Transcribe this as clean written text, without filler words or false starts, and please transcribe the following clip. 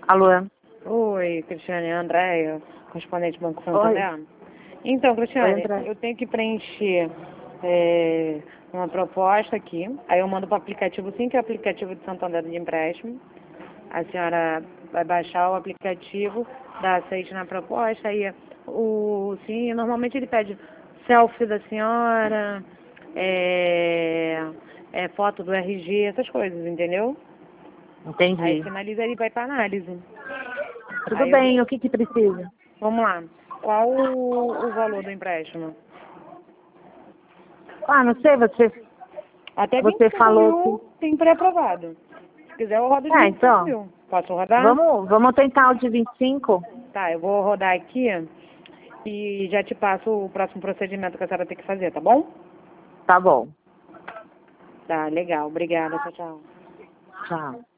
Alô? Oi, Cristiane, Andréia, correspondente Banco Oi. Santander. Então, Oi, Cristiane, André. eu tenho que preencher uma proposta aqui, aí eu mando para o aplicativo, sim, que é o aplicativo de Santander de empréstimo. A senhora vai baixar o aplicativo, dá aceite na proposta, aí sim, normalmente ele pede selfie da senhora, foto do RG, essas coisas, entendeu? Aí Entendi. finaliza e vai para análise. Tudo Aí bem, o que precisa? vamos lá. Qual o valor do empréstimo? Ah, não sei, Até você 25 falou mil tem pré-aprovado. Se quiser eu rodo de 25 então, mil. Posso rodar? vamos tentar o de 25? Tá, eu vou rodar aqui e já te passo o próximo procedimento que a senhora tem que fazer, tá bom? Tá bom. Tá, legal. Obrigada. Tchau, tchau. Tchau.